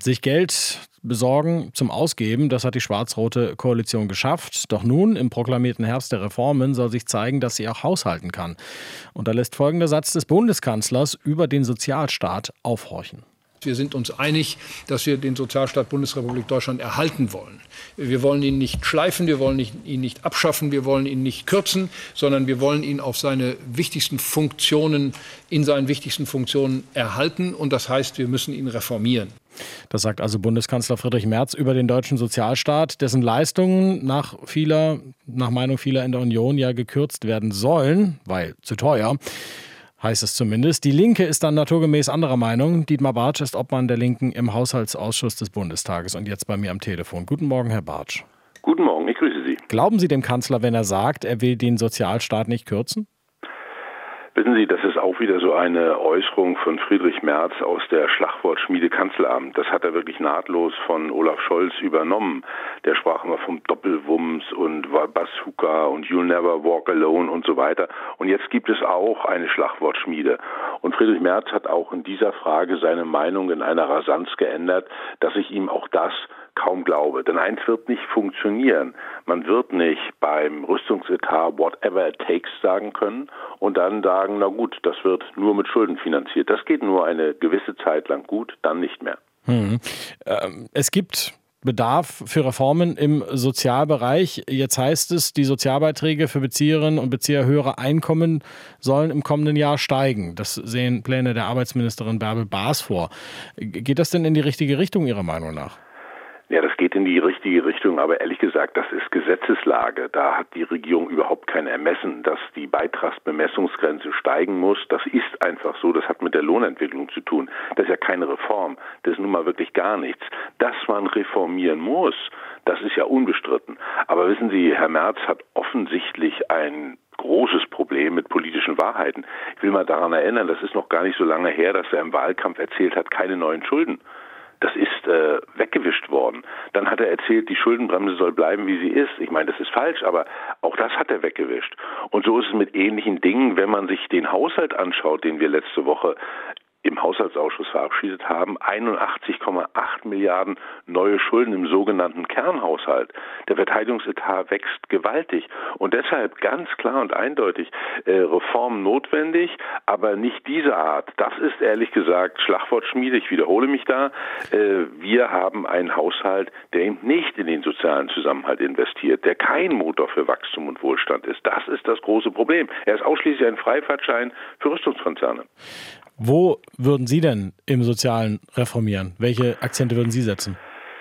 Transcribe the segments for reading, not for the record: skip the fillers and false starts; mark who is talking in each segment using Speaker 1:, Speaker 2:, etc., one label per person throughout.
Speaker 1: Sich Geld besorgen zum Ausgeben, das hat die schwarz-rote Koalition geschafft. Doch nun, im proklamierten Herbst der Reformen, soll sich zeigen, dass sie auch haushalten kann. Und da lässt folgender Satz des Bundeskanzlers über den Sozialstaat aufhorchen.
Speaker 2: Wir sind uns einig, dass wir den Sozialstaat Bundesrepublik Deutschland erhalten wollen. Wir wollen ihn nicht schleifen, wir wollen ihn nicht abschaffen, wir wollen ihn nicht kürzen, sondern wir wollen ihn auf seine wichtigsten Funktionen, in seinen wichtigsten Funktionen erhalten. Und das heißt, wir müssen ihn reformieren.
Speaker 1: Das sagt also Bundeskanzler Friedrich Merz über den deutschen Sozialstaat, dessen Leistungen nach Meinung vieler in der Union ja gekürzt werden sollen, weil zu teuer. Heißt es zumindest. Die Linke ist dann naturgemäß anderer Meinung. Dietmar Bartsch ist Obmann der Linken im Haushaltsausschuss des Bundestages und jetzt bei mir am Telefon. Guten Morgen, Herr Bartsch.
Speaker 3: Guten Morgen, ich grüße Sie.
Speaker 1: Glauben Sie dem Kanzler, wenn er sagt, er will den Sozialstaat nicht kürzen?
Speaker 3: Wissen Sie, das ist auch wieder so eine Äußerung von Friedrich Merz aus der Schlagwortschmiede Kanzleramt. Das hat er wirklich nahtlos von Olaf Scholz übernommen. Der sprach immer vom Doppelwumms und Bazooka und You'll Never Walk Alone und so weiter. Und jetzt gibt es auch eine Schlagwortschmiede. Und Friedrich Merz hat auch in dieser Frage seine Meinung in einer Rasanz geändert, dass ich ihm auch das kaum glaube. Denn eins wird nicht funktionieren. Man wird nicht beim Rüstungsetat whatever it takes sagen können und dann sagen, na gut, das wird nur mit Schulden finanziert. Das geht nur eine gewisse Zeit lang gut, dann nicht mehr.
Speaker 1: Es gibt Bedarf für Reformen im Sozialbereich. Jetzt heißt es, die Sozialbeiträge für Bezieherinnen und Bezieher höherer Einkommen sollen im kommenden Jahr steigen. Das sehen Pläne der Arbeitsministerin Bärbel Baas vor. Geht das denn in die richtige Richtung Ihrer Meinung nach?
Speaker 3: Ja, das geht in die richtige Richtung, aber ehrlich gesagt, das ist Gesetzeslage. Da hat die Regierung überhaupt kein Ermessen, dass die Beitragsbemessungsgrenze steigen muss. Das ist einfach so, das hat mit der Lohnentwicklung zu tun. Das ist ja keine Reform, das ist nun mal wirklich gar nichts. Dass man reformieren muss, das ist ja unbestritten. Aber wissen Sie, Herr Merz hat offensichtlich ein großes Problem mit politischen Wahrheiten. Ich will mal daran erinnern, das ist noch gar nicht so lange her, dass er im Wahlkampf erzählt hat, keine neuen Schulden. Das ist weggewischt worden. Dann hat er erzählt, die Schuldenbremse soll bleiben, wie sie ist. Ich meine, das ist falsch, aber auch das hat er weggewischt. Und so ist es mit ähnlichen Dingen, wenn man sich den Haushalt anschaut, den wir letzte Woche im Haushaltsausschuss verabschiedet haben, 81,8 Milliarden neue Schulden im sogenannten Kernhaushalt. Der Verteidigungsetat wächst gewaltig und deshalb ganz klar und eindeutig Reformen notwendig, aber nicht diese Art. Das ist ehrlich gesagt Schlagwortschmiede, ich wiederhole mich da. Wir haben einen Haushalt, der eben nicht in den sozialen Zusammenhalt investiert, der kein Motor für Wachstum und Wohlstand ist. Das ist das große Problem. Er ist ausschließlich ein Freifahrtschein für Rüstungskonzerne.
Speaker 1: Wo würden Sie denn im Sozialen reformieren? Welche Akzente würden Sie setzen?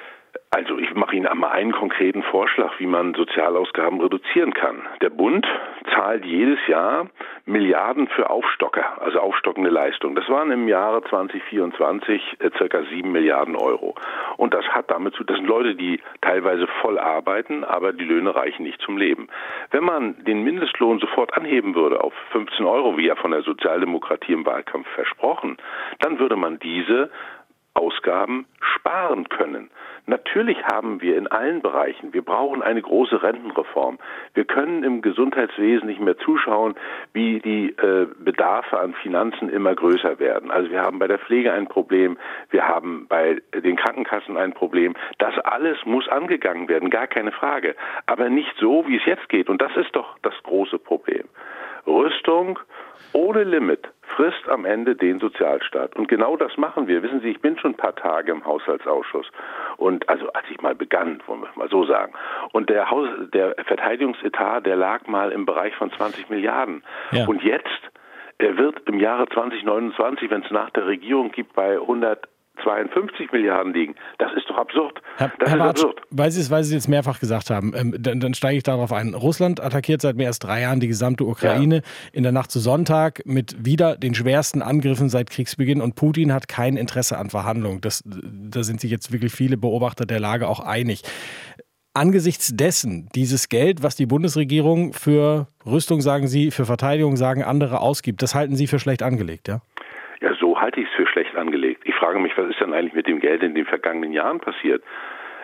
Speaker 3: Also ich mache Ihnen einmal einen konkreten Vorschlag, wie man Sozialausgaben reduzieren kann. Der Bund zahlt jedes Jahr Milliarden für Aufstocker, also aufstockende Leistungen. Das waren im Jahre 2024 circa 7 Milliarden Euro. Und das hat damit zu, das sind Leute, die teilweise voll arbeiten, aber die Löhne reichen nicht zum Leben. Wenn man den Mindestlohn sofort anheben würde auf 15 Euro, wie ja von der Sozialdemokratie im Wahlkampf versprochen, dann würde man diese Ausgaben sparen können. Natürlich haben wir in allen Bereichen, wir brauchen eine große Rentenreform. Wir können im Gesundheitswesen nicht mehr zuschauen, wie die Bedarfe an Finanzen immer größer werden. Also wir haben bei der Pflege ein Problem, wir haben bei den Krankenkassen ein Problem. Das alles muss angegangen werden, gar keine Frage. Aber nicht so, wie es jetzt geht. Und das ist doch das große Problem. Rüstung ohne Limit frisst am Ende den Sozialstaat. Und genau das machen wir. Wissen Sie, ich bin schon ein paar Tage im Haushaltsausschuss. Und also als ich mal begann, wollen wir mal so sagen. Und der Verteidigungsetat, der lag mal im Bereich von 20 Milliarden. Ja. Und jetzt, er wird im Jahre 2029, wenn es nach der Regierung gibt, bei 152 Milliarden liegen. Das ist doch absurd.
Speaker 1: Herr Bartsch, weil Sie es jetzt mehrfach gesagt haben, dann steige ich darauf ein. Russland attackiert seit mehr als 3 Jahren die gesamte Ukraine in der Nacht zu Sonntag mit wieder den schwersten Angriffen seit Kriegsbeginn und Putin hat kein Interesse an Verhandlungen. Da sind sich jetzt wirklich viele Beobachter der Lage auch einig. Angesichts dessen, dieses Geld, was die Bundesregierung für Rüstung, sagen Sie, für Verteidigung, sagen andere, ausgibt, das halten Sie für schlecht angelegt, ja?
Speaker 3: Ja, so halte ich es für schlecht angelegt. Ich frage mich, was ist denn eigentlich mit dem Geld in den vergangenen Jahren passiert?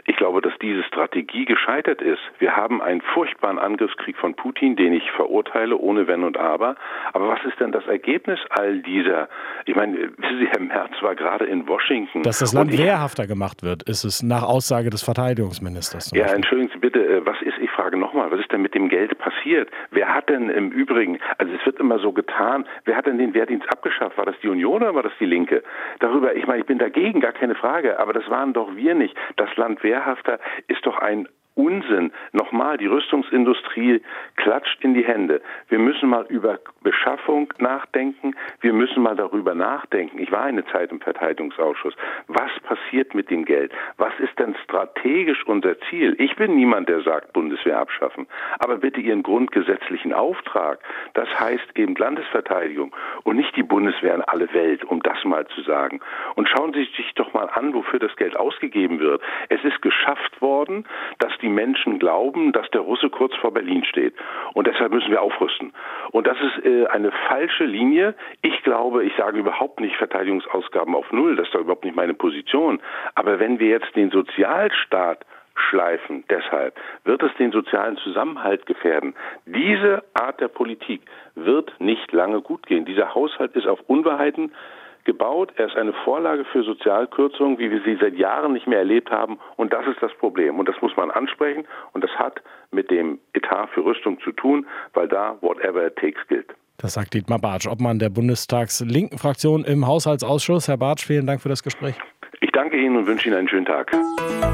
Speaker 3: Ich glaube, dass diese Strategie gescheitert ist. Wir haben einen furchtbaren Angriffskrieg von Putin, den ich verurteile, ohne Wenn und Aber. Aber was ist denn das Ergebnis all dieser? Ich meine, wissen Sie, Herr Merz war gerade in Washington.
Speaker 1: Dass das Land wehrhafter gemacht wird, ist es nach Aussage des Verteidigungsministers.
Speaker 3: Ja, entschuldigen Sie bitte, ich frage nochmal, was ist denn mit dem Geld passiert? Wer hat denn im Übrigen, also es wird immer so getan, wer hat denn den Wehrdienst abgeschafft? War das die Union oder war das die Linke? Darüber, ich meine, ich bin dagegen, gar keine Frage, aber das waren doch wir nicht. Das Land wehrhafter ist doch ein Unsinn. Nochmal, die Rüstungsindustrie klatscht in die Hände. Wir müssen mal über Beschaffung nachdenken. Wir müssen mal darüber nachdenken. Ich war eine Zeit im Verteidigungsausschuss. Was passiert mit dem Geld? Was ist denn strategisch unser Ziel? Ich bin niemand, der sagt, Bundeswehr abschaffen. Aber bitte Ihren grundgesetzlichen Auftrag. Das heißt eben Landesverteidigung und nicht die Bundeswehr in alle Welt, um das mal zu sagen. Und schauen Sie sich doch mal an, wofür das Geld ausgegeben wird. Es ist geschafft worden, dass die Menschen glauben, dass der Russe kurz vor Berlin steht. Und deshalb müssen wir aufrüsten. Und das ist eine falsche Linie. Ich glaube, ich sage überhaupt nicht Verteidigungsausgaben auf Null. Das ist doch überhaupt nicht meine Position. Aber wenn wir jetzt den Sozialstaat schleifen, deshalb wird es den sozialen Zusammenhalt gefährden. Diese Art der Politik wird nicht lange gut gehen. Dieser Haushalt ist auf Unwahrheiten gebaut. Er ist eine Vorlage für Sozialkürzungen, wie wir sie seit Jahren nicht mehr erlebt haben. Und das ist das Problem. Und das muss man ansprechen. Und das hat mit dem Etat für Rüstung zu tun, weil da whatever it takes gilt.
Speaker 1: Das sagt Dietmar Bartsch, Obmann der Bundestagslinken Fraktion im Haushaltsausschuss. Herr Bartsch, vielen Dank für das Gespräch.
Speaker 3: Ich danke Ihnen und wünsche Ihnen einen schönen Tag.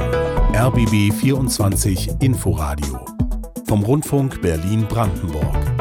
Speaker 4: RBB 24 Inforadio vom Rundfunk Berlin-Brandenburg.